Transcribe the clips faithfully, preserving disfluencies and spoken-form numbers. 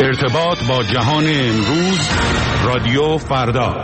ارتباط با جهان امروز، رادیو فردا.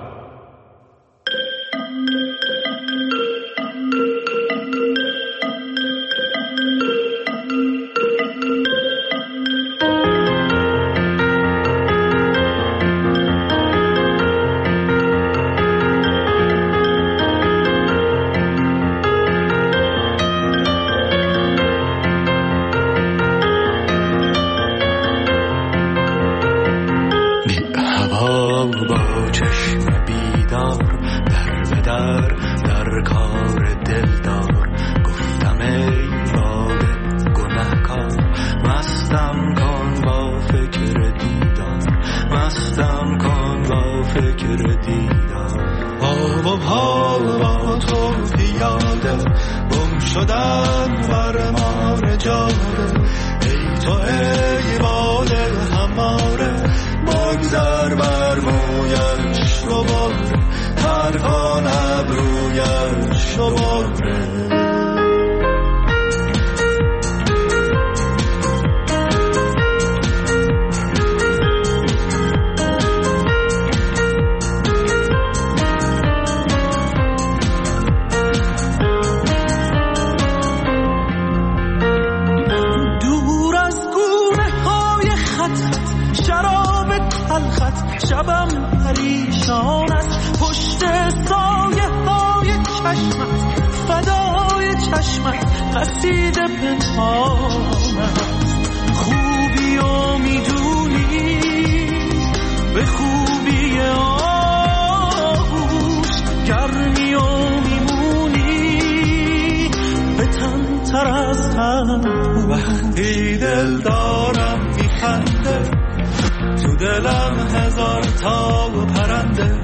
وقتی دل دارم میخنده، تو دلم هزار تا پرنده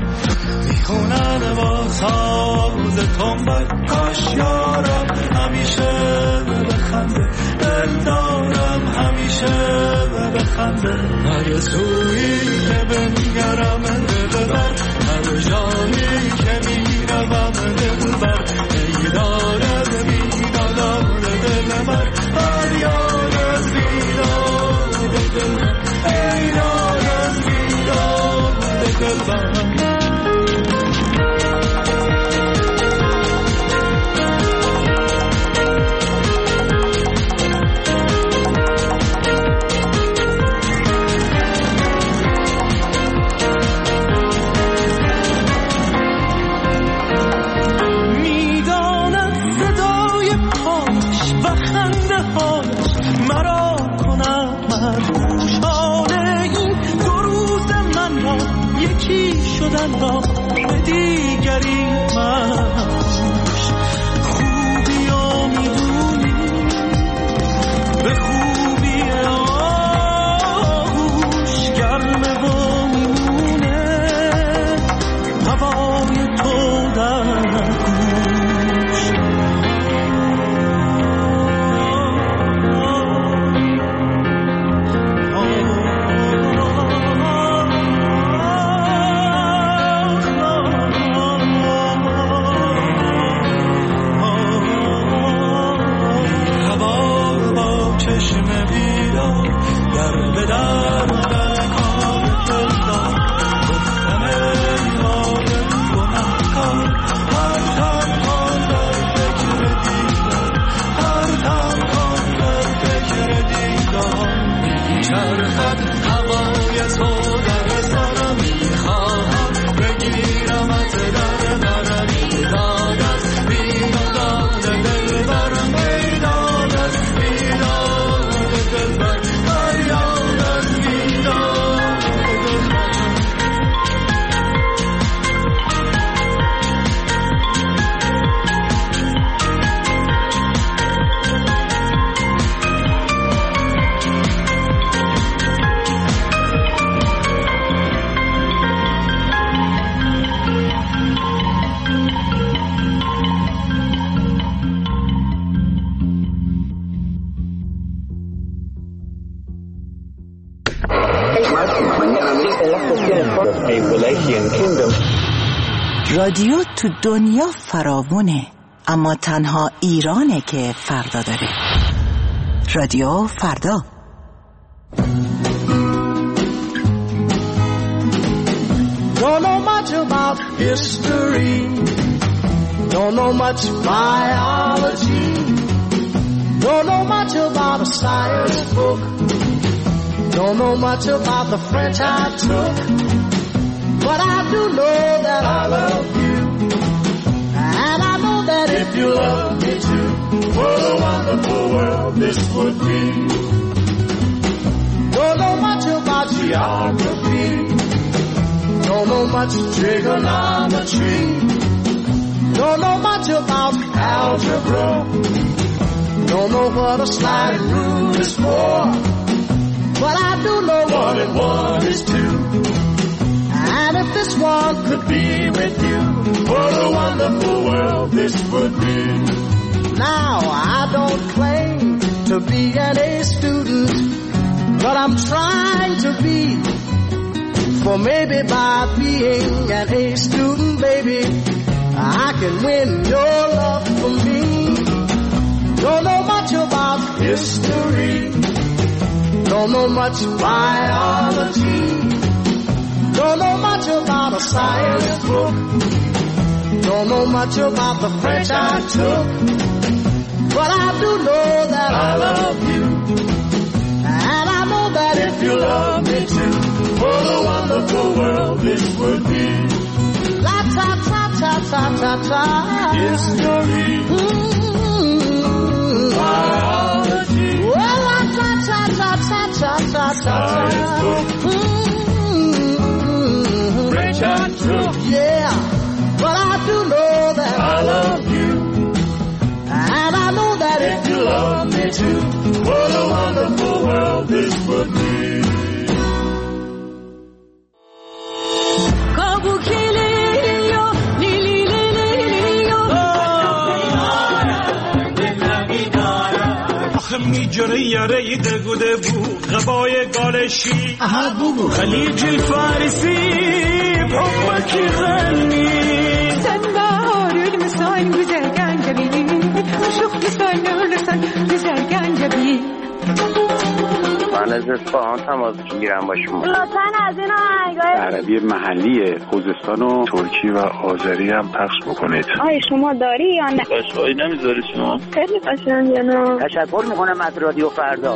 میخونن با ساز تنبک. کاش یارم همیشه بخنده، دل دارم همیشه بخنده. هر سویی که بنگرم دل بر، هر جایی که میروم دل بر. ای دارد بیدادار دل بر، هر یارد بیداد دل بر. ای دارد بیداد دل بر. شدن با دیگری منش، خوبی ها میدونی به خوبی آغوش، گرمه و میمونه هوای تو در گوش. رادیو تو دنیا فراوونه، اما تنها ایرانه که فردا داره. رادیو فردا. Don't know much about history. Don't know much biology. Don't know much about a science book. Don't know much about the French I took. But I do know that I love you. And I know that if you love me too, what a wonderful world this would be. Don't know much about geography. Don't know much trigonometry. Don't know much about algebra. Don't know what a sliding rule is for. But I do know one and one is two. And if this one could be with you, what a wonderful world this would be. Now I don't claim to be an A student, but I'm trying to be. For maybe by being an A student, baby, I can win your love for me. Don't know much about history. Don't know much biology. Don't know much about a science book. Don't know much about the French I took. But I do know that I love you. And I know that if you love me too, what a wonderful world this would be. La ta ta ta ta ta ta. History. Mm-hmm. Biology. Well, la ta ta ta ta ta ta ta. Science book. Mm-hmm. French I took. Yeah, but I do know that I love you. And I know that if you love me too, what a wonderful world this would be. میجره یاره دگوده بو غبای گالشی خلیج الفارسی بحبك غني سنبار المسان güzelgen جبين وشوف لسان لسان güzelgen جبين من از اصفهان تماس میگیرم با شما. لطفاً از این آهنگای عربی محلی خوزستان و ترکی و آذری هم پخش بکنید. آیا شما داری یا نه؟ قشقایی نمیذاری شما؟ خیلی قشنگه نه؟ تشکر میکنم از رادیو فردا.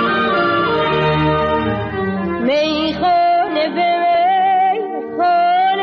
میخانه به میخانه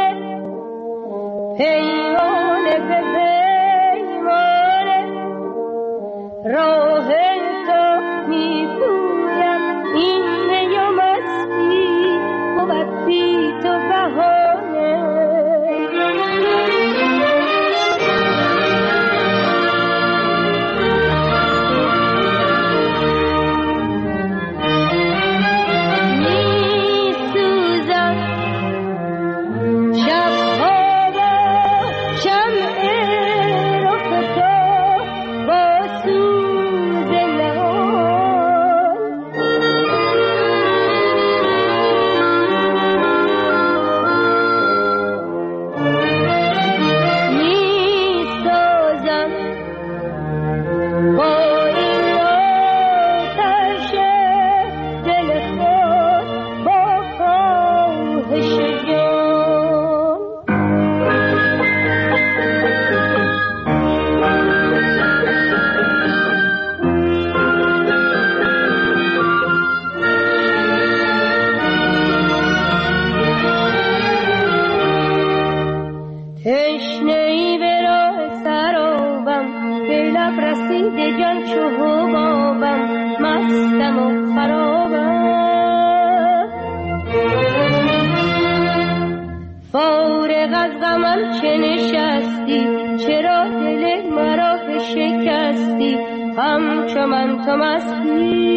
چو من تو مستی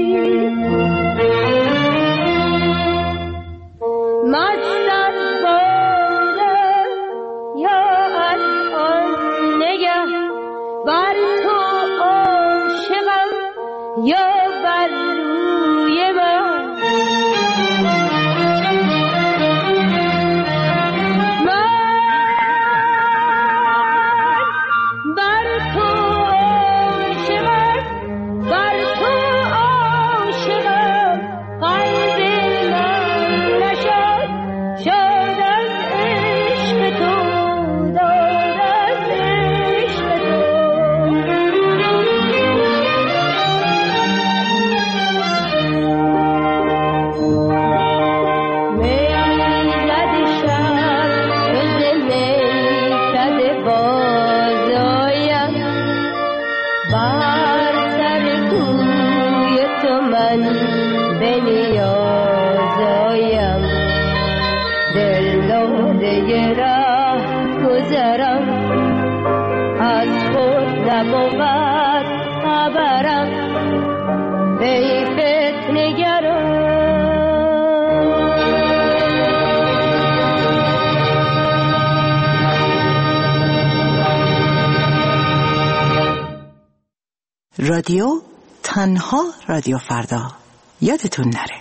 مست از باده یا از آن نگه بر تو عاشقم یا بر روی من رادیو تنها رادیو فردا یادتون نره.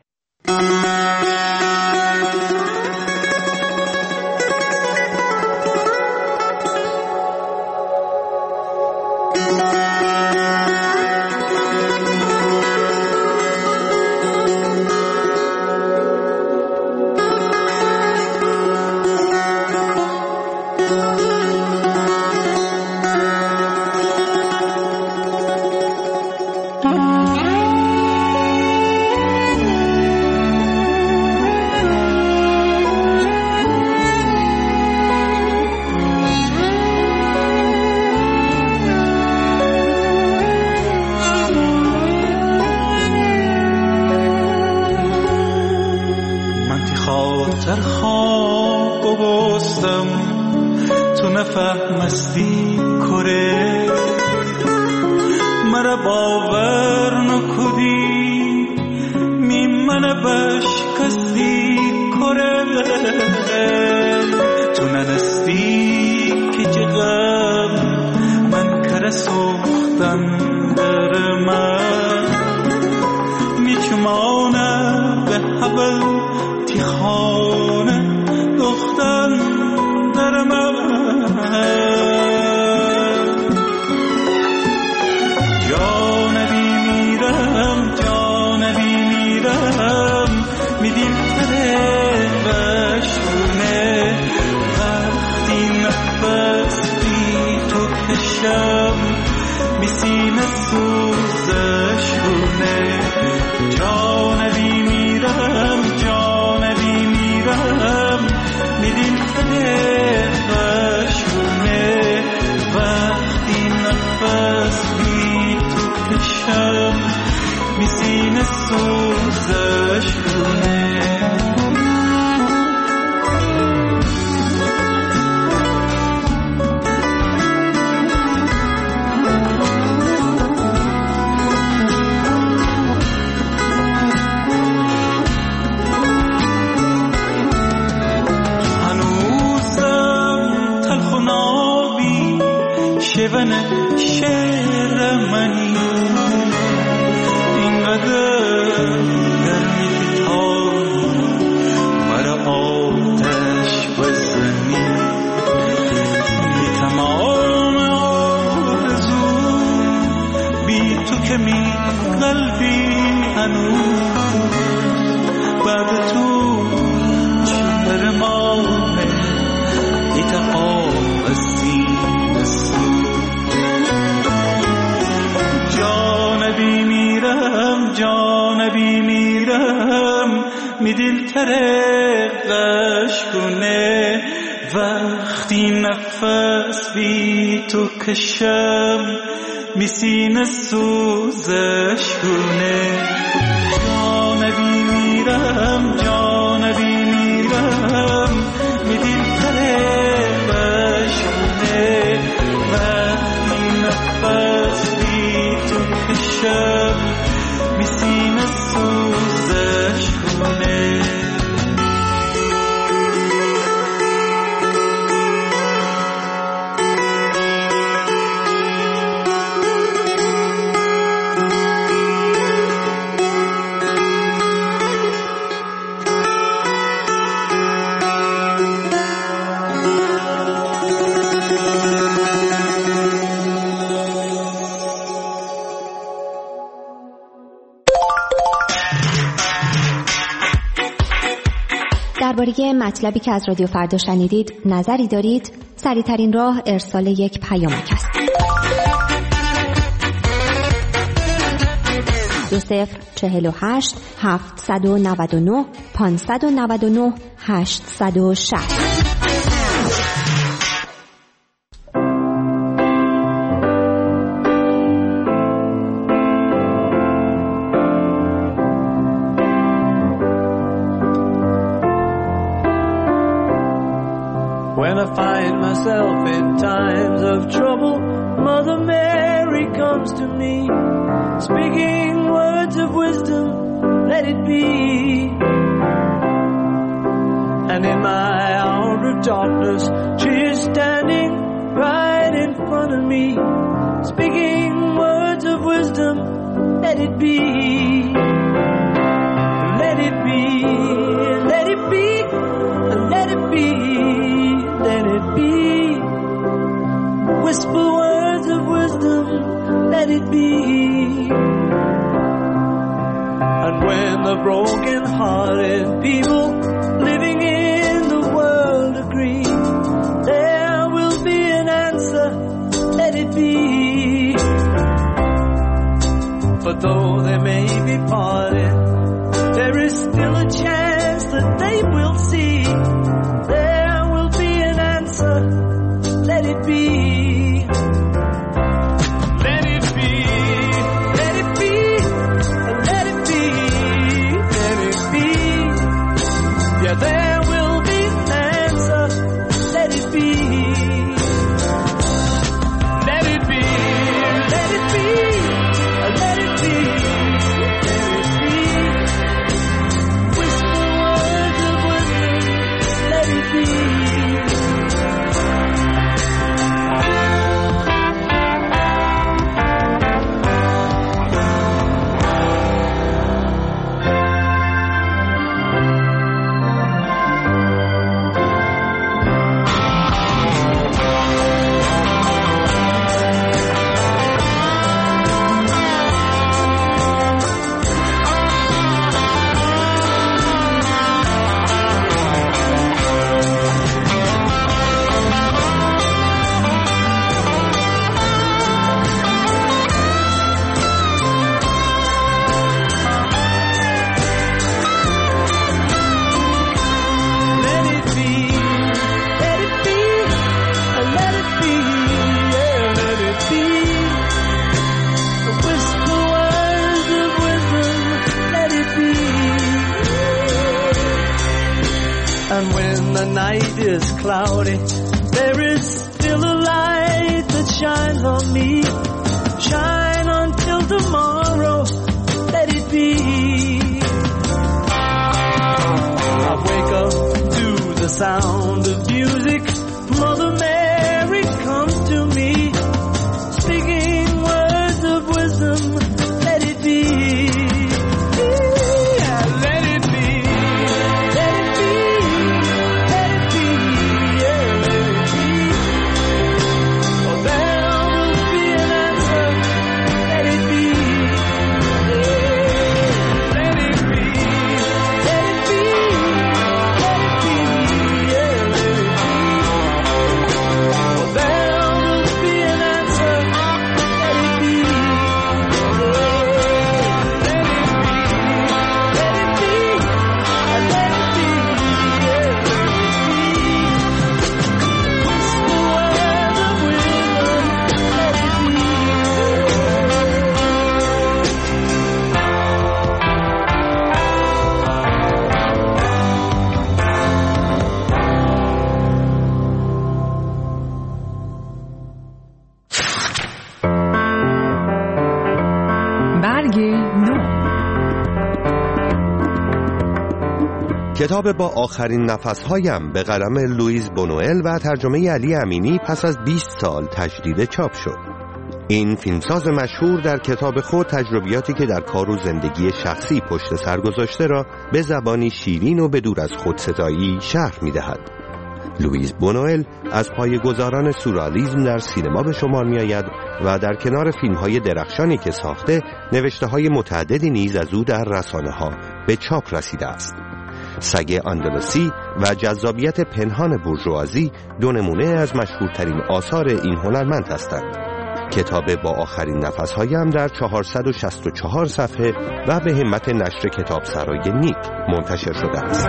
وقتی نفس بی تو کشم میسینه سوزش کنه جانبی میرم جانبی میرم میدیل تره بشونه وقتی نفس بی تو درباره مطلبی که از رادیو فردا شنیدید نظری دارید؟ سریع‌ترین راه ارسال یک پیامک است. دو صفر چهل و هشت هفتصد و نود و نه پانصد و نود و نه هشتصد و شصت. When I find myself in times of trouble, Mother Mary comes to me, speaking words of wisdom, let it be. And in my hour of darkness, she is standing right in front of me, speaking words of wisdom, let it be. Let it be, let it be, let it be. Let it be. Whisper words of wisdom, let it be. And when the broken-hearted people living in the world agree, there will be an answer, let it be. But though they may be parted, there is still a chance that they will see. Let it be. Let it be. Let it be. Let it be. Let it be. Yeah, there will be an answer. Let it be. Let it be. Let it be. Let it be. Let it be. Whisper words of wisdom. Let it be. And when the night is cloudy, there is still a light that shines on me. Shine until tomorrow, let it be. I wake up to the sound of music. Mother Mary comes to me, speaking words of wisdom, let it be. کتاب با آخرین نفس‌هایم به قلم لوئیس بونوئل و ترجمه علی امینی پس از بیست سال تجدید چاپ شد. این فیلمساز مشهور در کتاب خود تجربیاتی که در کار و زندگی شخصی پشت سر گذاشته را به زبانی شیرین و به دور از خودستایی شرح می‌دهد. لوئیس بونوئل از پایه‌گذاران سورئالیسم در سینما به شمار می‌آید و در کنار فیلم‌های درخشانی که ساخته، نوشته‌های متعددی نیز از او در رسانه‌ها به چاپ رسیده است. سگ اندلسی و جذابیت پنهان بورژوازی دو نمونه از مشهورترین آثار این هنرمند هستند. کتاب با آخرین نفس‌هایم در چهارصد و شصت و چهار صفحه و به همت نشر کتابسرای نیک منتشر شده است.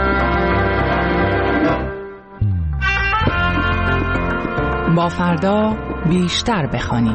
با فردا بیشتر بخوانیم.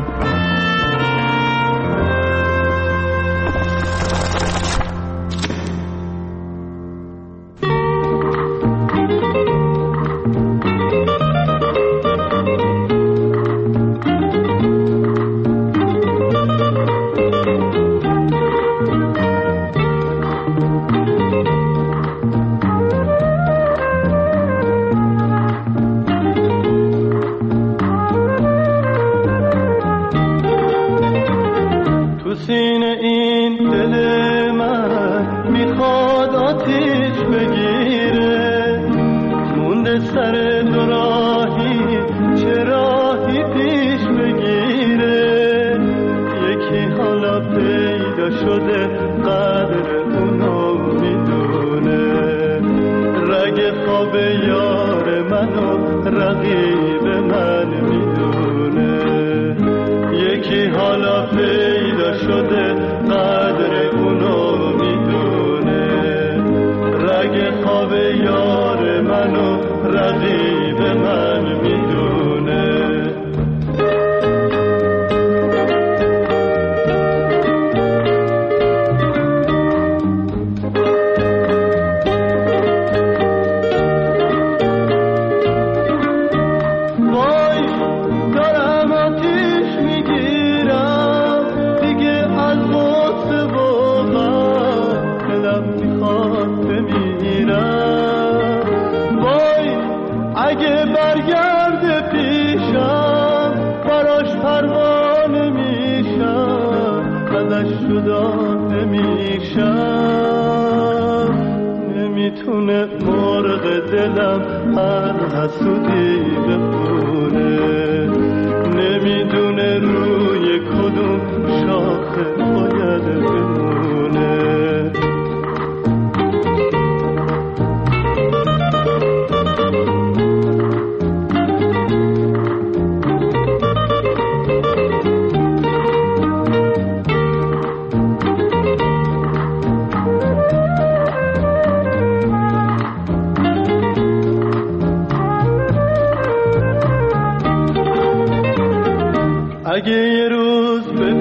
اگه یه روز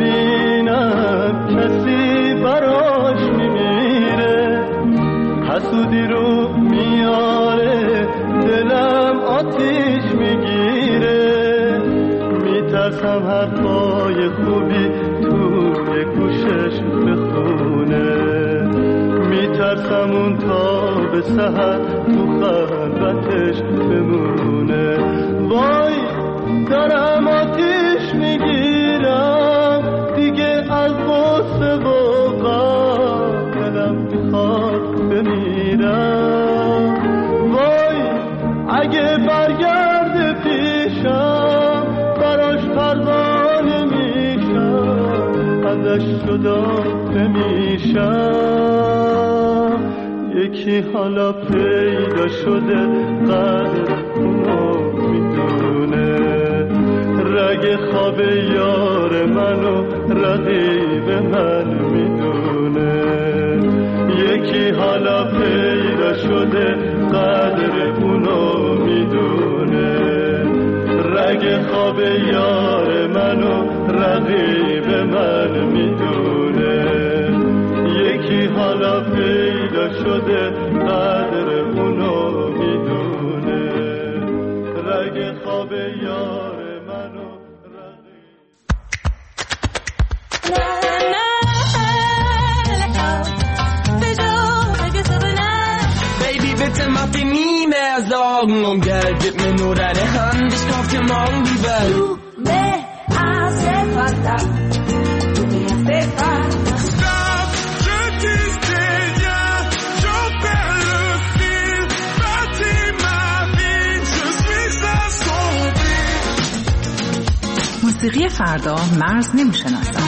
ببینم کسی براش میمیره، حسودی رو میاره دلم آتیش میگیره، میترسم حرفای خوبی توی گوشش بخونه، میترسم اون تا به سحر تو خلوتش بمونه. وای دارم آتیش میگیرم دیگه از غصه و غم، دلم میخواد بمیرم. وای اگه برگرده پیشم براش پروانه میشم، ازش جدا نمیشم. یکی حالا پیدا شده قدر اونو میدونه، رگ خواب یار منو رقیب من میدونه. یکی حالا پیدا شده قدر اونو میدونه، رگ خواب یار منو رقیب من میدونه. یکی حالا پیدا شده قدر اونو میدونه، رگ خواب یار منو رقیب. Baby, bitte mach dir nie mehr Sorgen um Geld, gib mir nur deine Hand, ich kauf dir morgen die Welt. Du me hace falta, du me hace falta. Stop, je t'ai bien, je perds le fil, bâtis ma vie, je suis assombri. موسیقی فردا مرز نمیشناسد.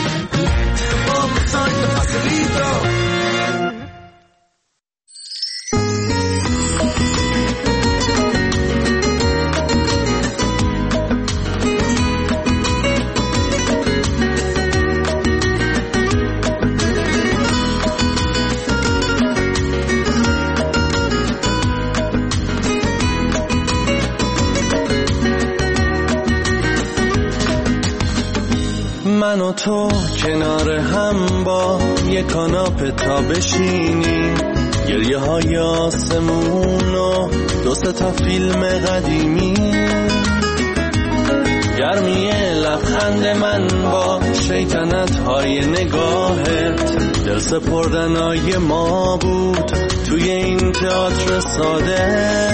من و تو کنار هم با یک کاناپه تا بشینیم، گریه های آسمون و دو سه تا فیلم قدیمی، گرمی لبخند من با شیطنت های نگاهت، دل سپردنای ما بود توی این تئاتر ساده.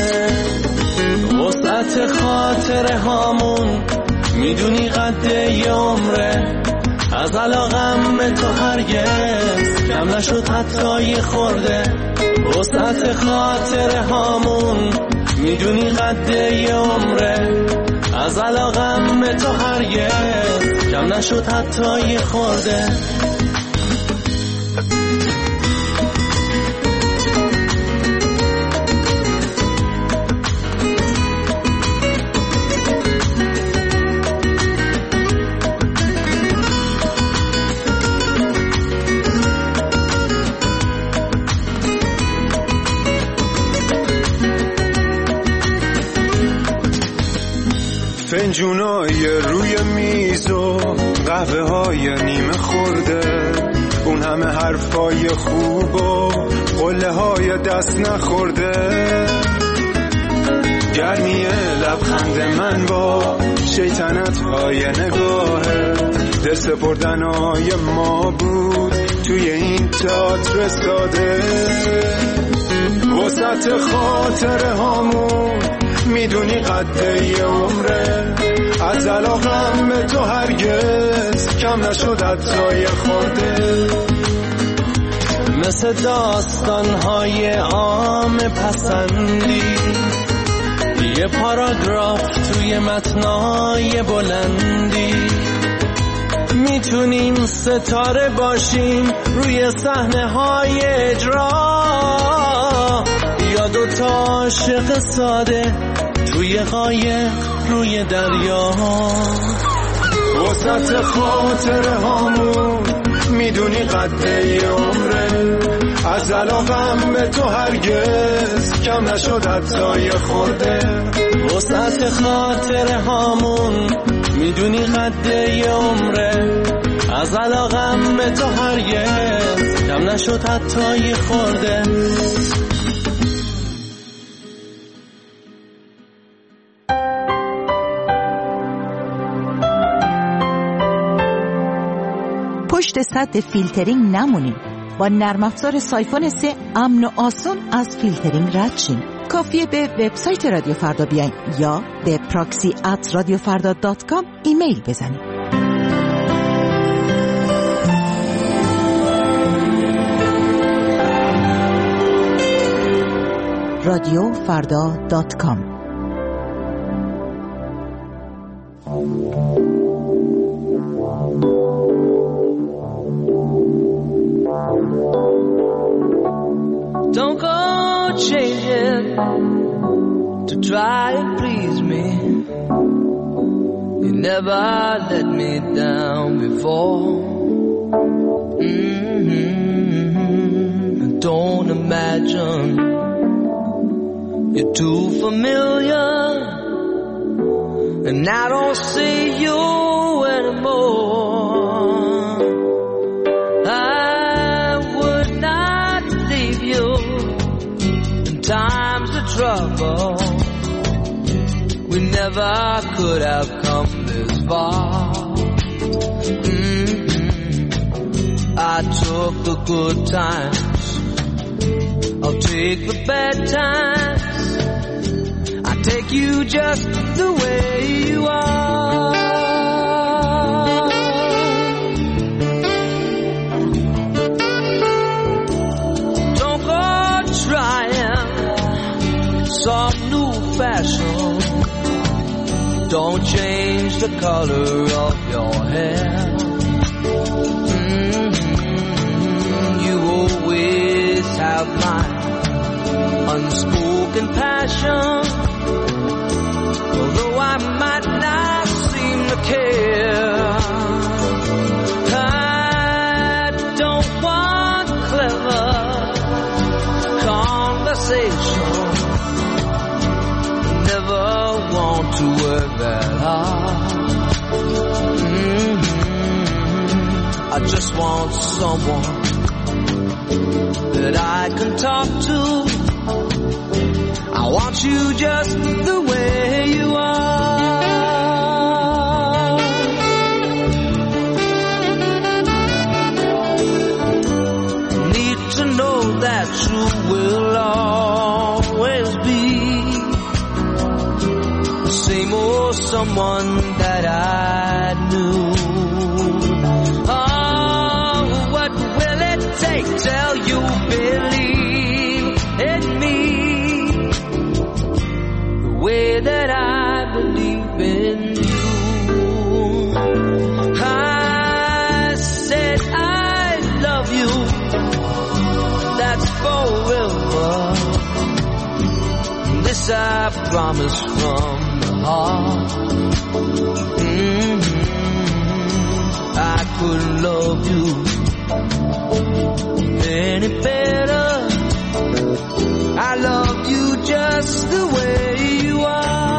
وسعت خاطره هامون میدونی قد یه عمره، از علاقم به تو هرگز کم نشد حتی یه خورده. وسعت خاطره هامون میدونی قد یه عمره، از علاقم به تو هرگز کم نشد حتی یه خورده. فنجونای روی میز و قهوه های نیمه خورده، اون همه حرفای خوب و قله های دست نخورده، گرمی لبخند من با شیطنت های نگاهه، دل سپردنای ما بود توی این تئاتر ساده. وسط خاطره هامون میدونی قد یه عمره، از علاقم به تو هرگز کم نشد حتی یه خورده. مثل داستان‌های عام پسندی، یه پاراگراف توی متنای بلندی، میتونیم ستاره باشیم روی صحنه‌های اجرا، یا دوتا عاشق ساده توی قایق روی دریا. وسط خاطره هامون میدونی قد یه عمره، از علاقم به تو هرگز کم نشد حتی یه خورده. وسط خاطره هامون میدونی قد یه عمره، از علاقم به تو هرگز کم نشد حتی یه خورده. پشت سد فیلترینگ نمونیم. با نرم افزار سایفون سه امن و آسون از فیلترینگ رد شیم. کافیه به وبسایت رادیو فردا بیاین یا به پراکسی ات رادیو فردا دات کام ایمیل بزنید. رادیو فردا دات کام. Don't go changing to try and please me. You never let me down before. Mm-hmm. Don't imagine you're too familiar, and I don't see you anymore. I times of trouble, we never could have come this far. Mm-hmm. I took the good times, I'll take the bad times, I take you just the way you are. Don't go trying some new fashion, don't change the color of your hair. Mm-hmm. You always have my unspoken passion, although I might not seem to care. I don't want clever conversation, never want to work that hard. Mm-hmm. I just want someone that I can talk to. I want you just the way you are. Need to know that you will always be the same old someone that I knew. Oh, what will it take till you believe in me the way that I believe in you? I said I love you, that's forever. This I promise from the heart. Mm-hmm. I couldn't love you any better. I love you just the way you are.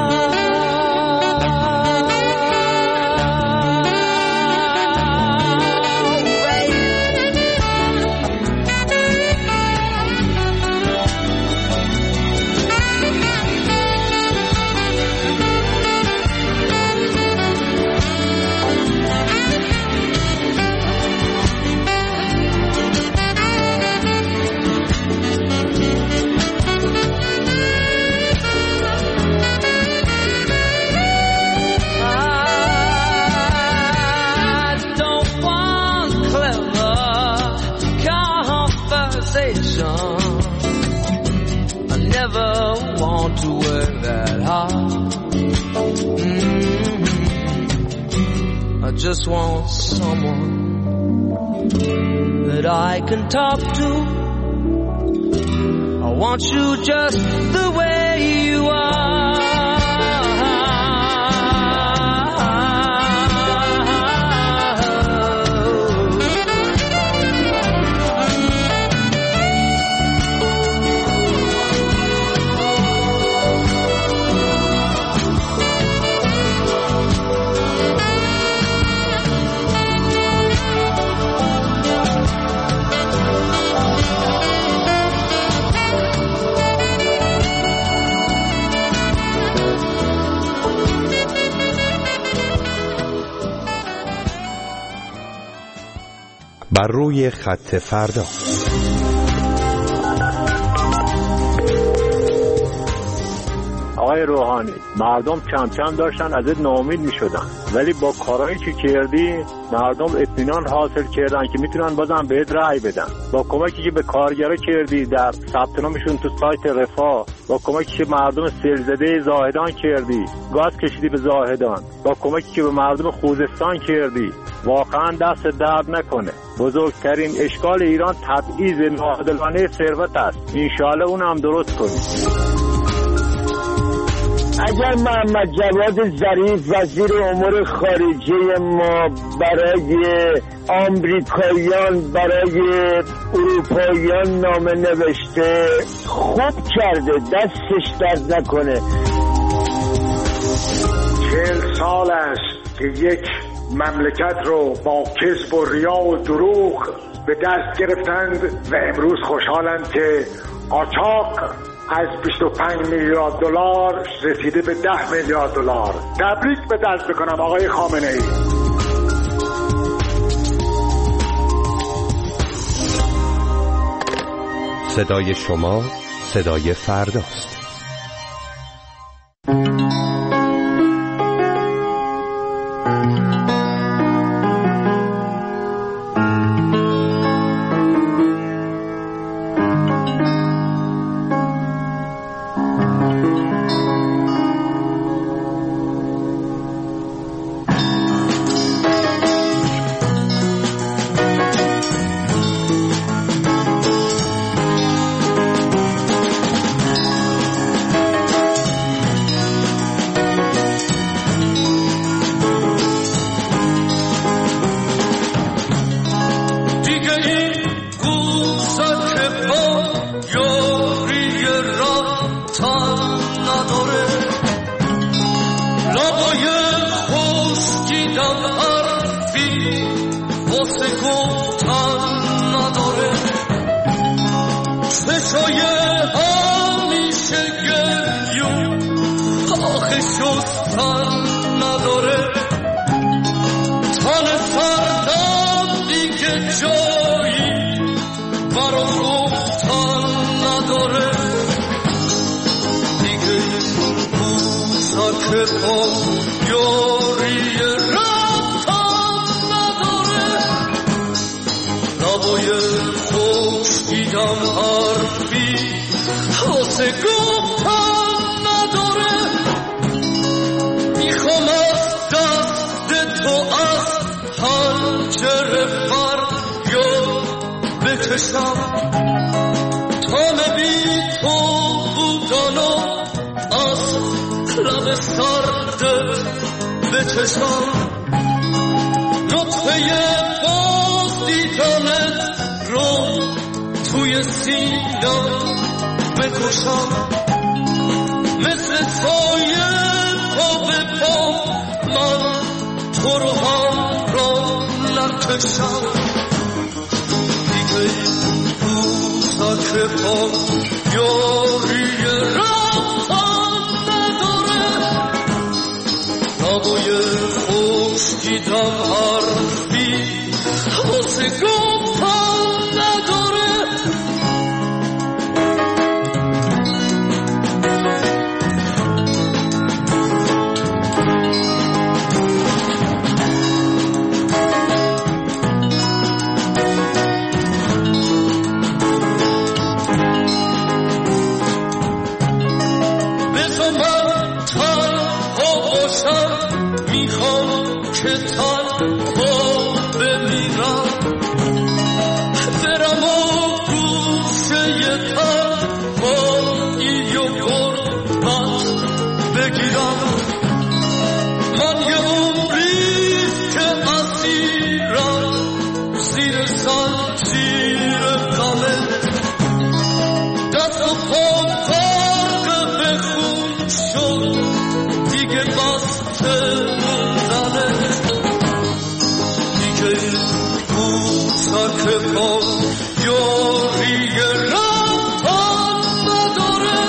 I never want to work that hard. Mm-hmm. I just want someone that I can talk to. I want you just the way you are. بر روی خط فردا. آقای روحانی، مردم کم کم داشتن ازت ناامید می شدن، ولی با کارهایی که کردی مردم اطمینان حاصل کردن که میتونن بازم بهت رأی بدن. با کمکی که به کارگرا کردی در ثبت نامشون تو سایت رفاه، با کمکی که مردم سیلزده زاهدان کردی، گاز کشیدی به زاهدان، با کمکی که به مردم خوزستان کردی، واقعا دست درد نکنه. بزرگترین اشکال ایران تبعیض ناعادلانه ثروت است. انشالله اونم درست کنی. اگر محمد جواد ظریف وزیر امور خارجه ما برای آمریکاییان برای اروپاییان نامه نوشته، خوب کرده، دستش درد نکنه. چهل سال است که یک مملکت رو با کذب و ریا و دروغ به دست گرفتند و امروز خوشحالند که قاچاق از بیست و پنج میلیارد دلار رسیده به ده میلیارد دلار. تبریک به دست بکنم آقای خامنه ای. صدای شما صدای فرداست. پا یاری رفتن نداره، لبای خوش دیدم حرفی واسه گفتن نداره. میخوام از دست تو از پنجره فریاد بکشم، تا بی تو بودنو از لب سردت بچشم، نطفه باز دیدنت رو توی سینم بکشم، مثل سایه پا به پا من تو رو هم را نکشم. دیگه بوسک پا یاری رفتن نداره، لبای خوش دیدم حرفی واسه گفتن نداره. میخوام که تنها بمیرم، برم و گوشه تنهایی و غربت بگیرم. من یه عمریست که اسیرم زیر زنجیر غمت، دست و پام غرق به خون شد دیگه بسته موندنه. دیگه بوسک پا یاری رفتن نداره،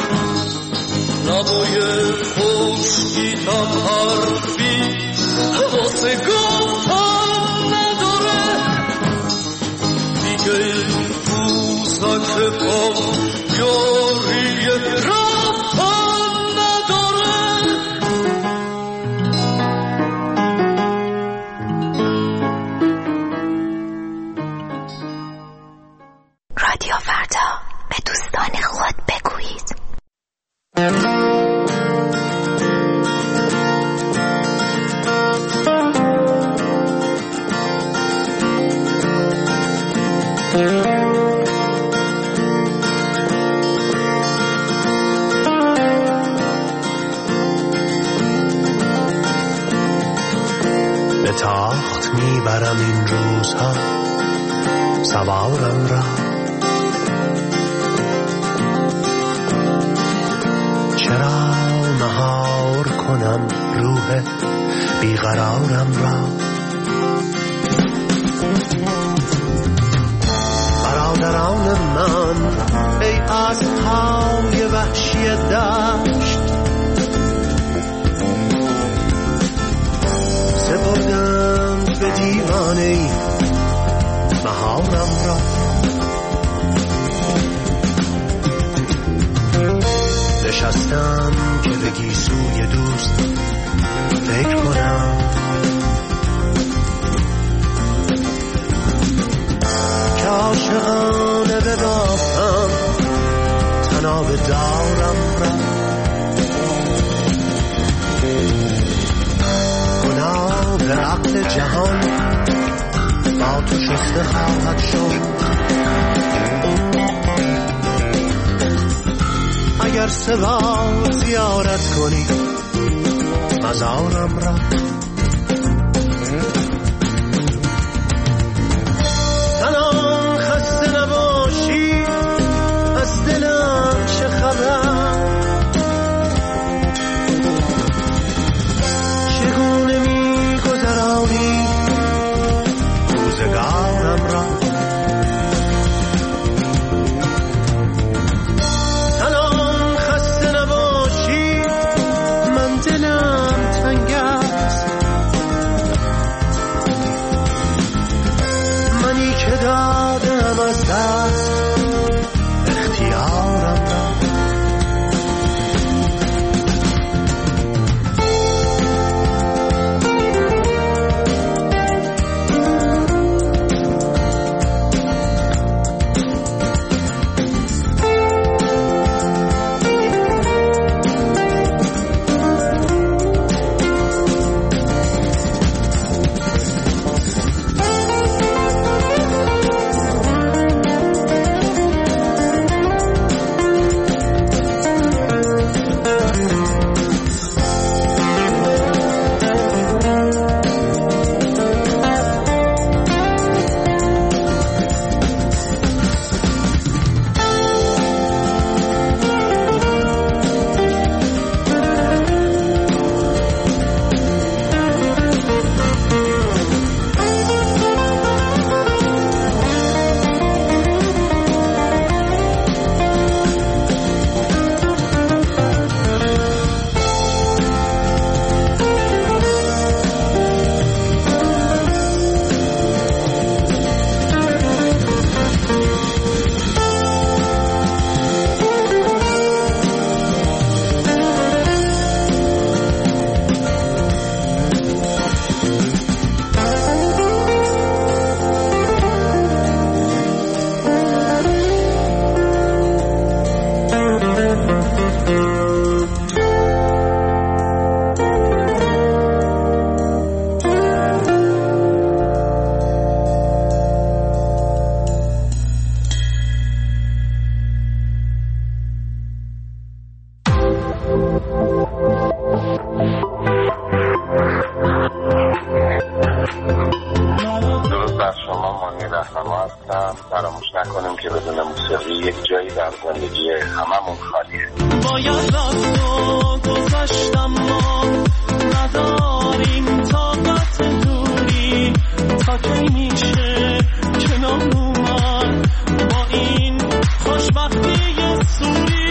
لبای خوش دیدم حرفی واسه گفتن نداره. دیگه بوسک پا یاری رفتن نداره. رادیو فردا، به دوستان خود بگویید. به تاخت میبرم این روزها سوارم را، چرا مهار کنم روح بیقرارم را. برادران من ای اسب‌های وحشی دشت، سپردند به دیوانه مهارم را. نشستم که به گیسوی دوست فکر کنم، که عاشقانه ببافم تناب دارم را. گناه عقل جهان با تو شسته خواهد شد، اگر سه بار زیارت کنی مزارم را. تنام خسته نباشی از دلم چه خبر، چگونه می گذرانی روزگارم را. تنام خسته نباشی من دلم تنگ است، فراموش نکنیم که بدون موسیقی یک جایی در زندگی هممون خالیه. باید رفت و گذشتم ما نداریم طاقت دوری تا کی میشه کنار اومد با این خوشبختی سوری.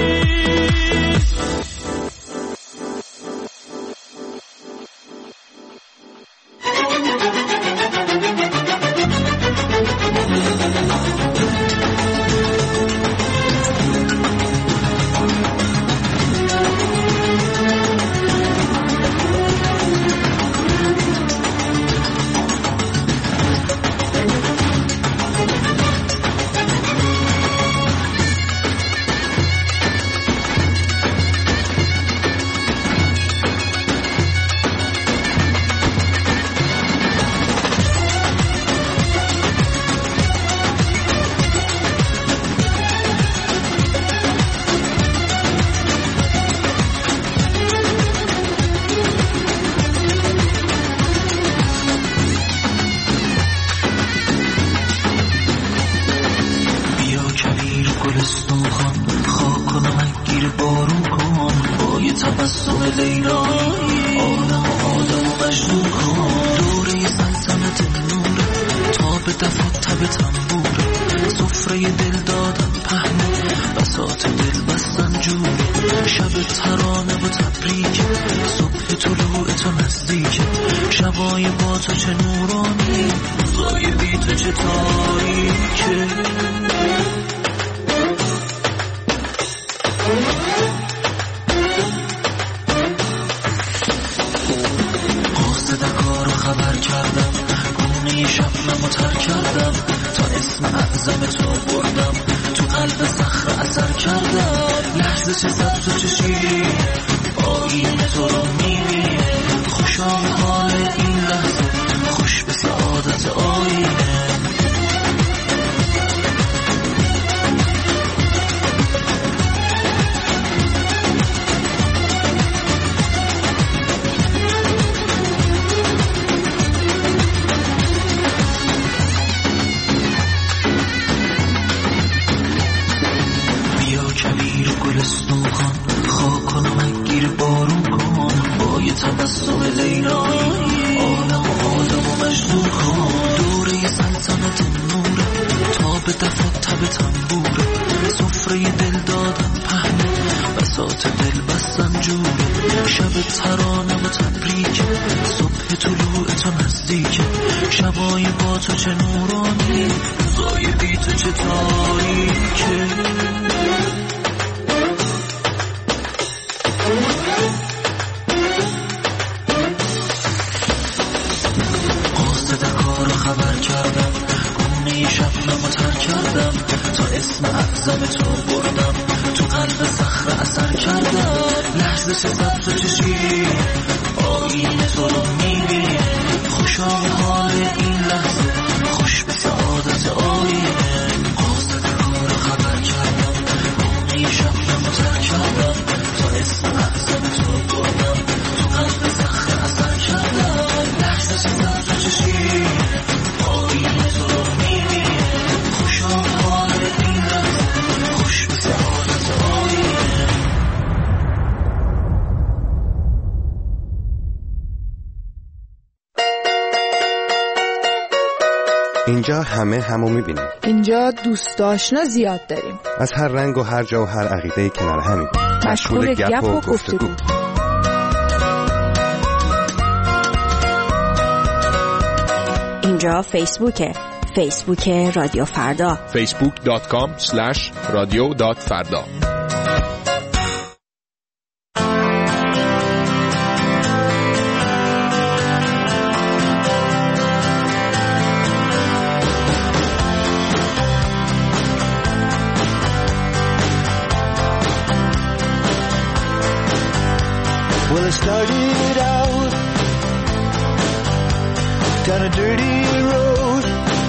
اینجا همه همو میبینیم. اینجا دوست آشنا زیاد داریم. از هر رنگ و هر جا و هر عقیده کنار همیم. مشغول گپ و گفتگو. اینجا فیسبوکه. فیسبوک رادیو فردا. فیسبوک دات کام اسلش رادیو دات فردا. started out down a dirty road.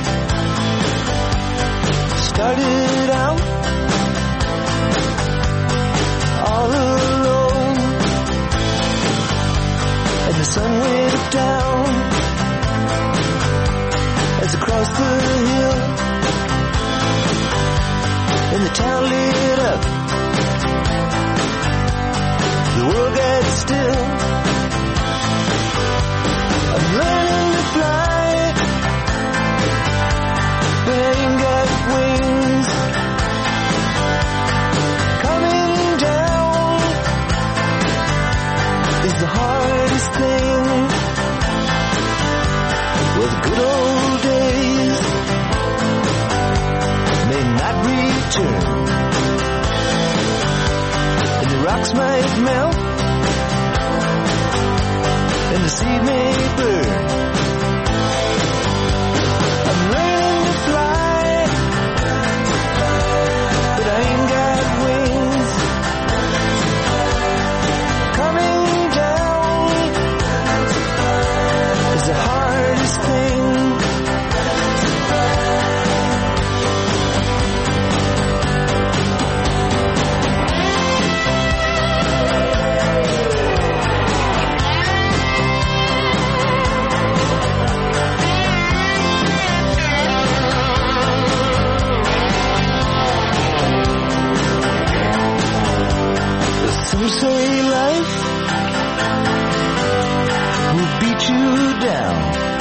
Started out all alone, and the sun went down as I crossed the hill, and the town lit up. The world got still. I'm learning to fly, but I ain't got wings. Coming down is the hardest thing. Well, the good old days may not return, and the rocks might melt, and the seed may burn. I'm learning to fly, but I ain't got wings. Coming down is the hardest thing. Some say life will beat you down,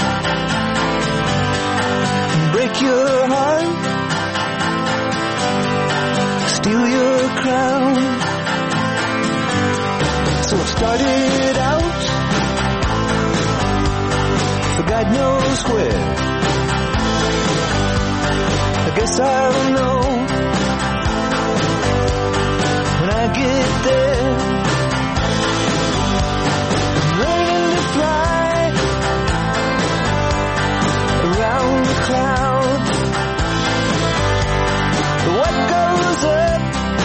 break your heart, steal your crown. So I started out for God knows where. I guess I'll know when I get there. I'm learning to fly around the clouds. What goes up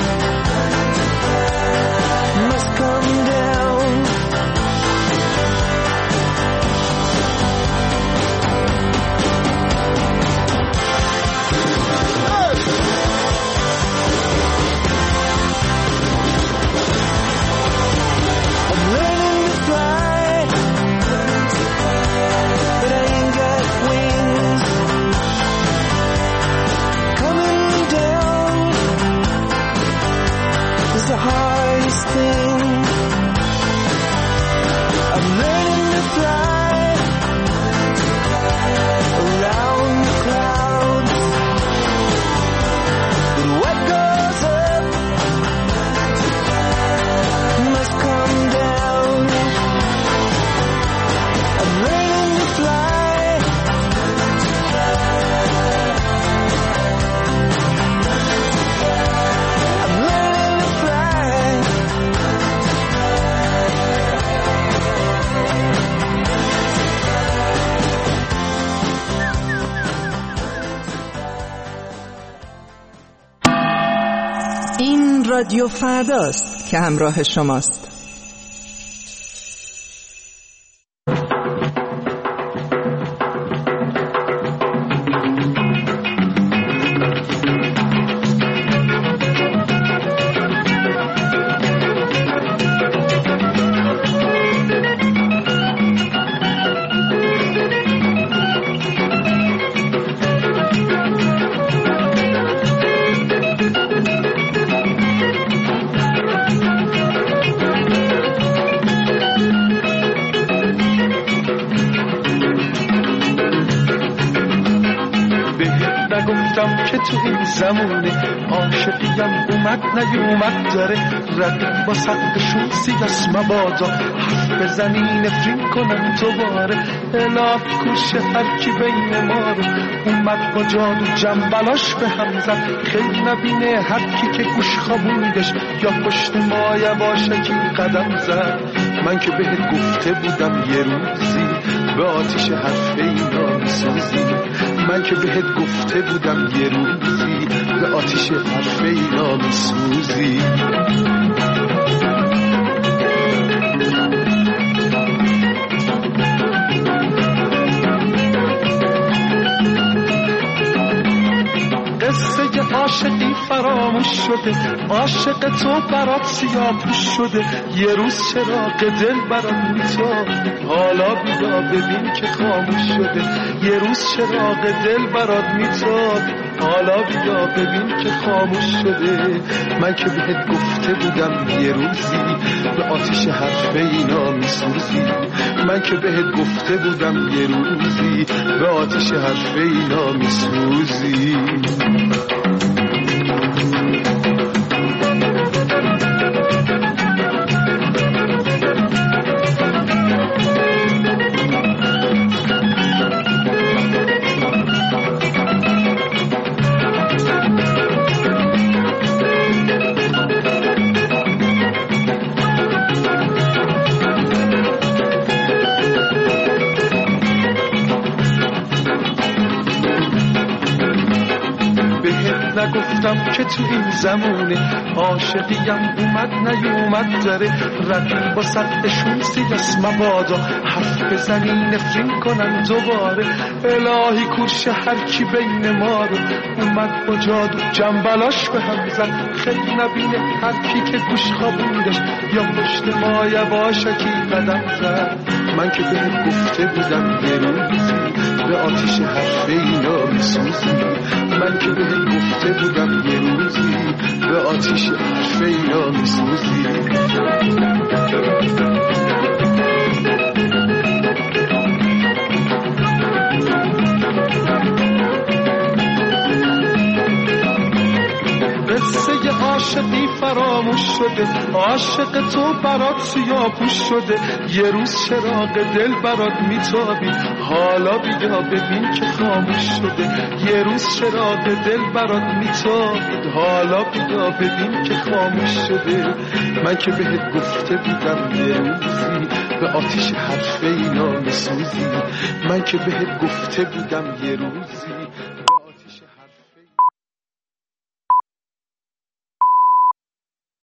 must come down. The hardest thing. I'm learning to fly around the clouds, but what goes up must come down. I'm learning to fly. I'm learning to fly. این رادیو فرداست که همراه شماست. که تو این زمونه عاشقیم اومد نیومد داره رقیب با سقفشون سیاس مبادا حرف بزنی نفرین کنن دوباره الهی کوشه هرکی بین ما رو اومد با جادو جنبلاش به هم زد خیلی نبینه هرکی که گوش خوابوندش یا پشت ما یواشکی قدم زد من که بهت گفته بودم یه روزی به آتیش حرف اینا میسوزی من که بهت گفته بودم یه روزی به آتیش حرف اینا میسوزی شده عاشق تو برات سیاه پوش شده یه روز چراغ دل برات میتابید حالا بیا ببین که خاموش شده یه روز چراغ دل برات میتابید حالا بیا ببین که خاموش شده من که بهت گفته بودم یه روزی به آتیش حرف اینا میسوزی من که بهت گفته بودم یه روزی به آتیش حرف اینا میسوزی نگفتم که تو این زمونه عاشقیم اومد نیومد داره رقیب با سطحشون سیدست مبادا حرف بزنی نفرین کنن دوباره الهی کورش هر کی بین ما رو اومد با جادو جنبلاش به هم زد خیلی نبینه هر کی که گوش خوابوندش یا پشت ما یواشکی قدم زد من که بهت گفته بودم یه روزی به آتیش حرف اینا میسوزی من که بهت گفته بودم یه روزی به آتیش حرف اینا میسوزی قصه عاشقی فراموش شده عاشق تو برات سیاه پوش شده یه روز چراغ دل برات میتابید حالا بیا ببین که خاموش شده یه روز چراغ دل برات میتابید حالا بیا ببین که خاموش شده من که بهت گفته بودم یه روزی به آتیش حرف اینا میسوزی من که بهت گفته بودم یه روزی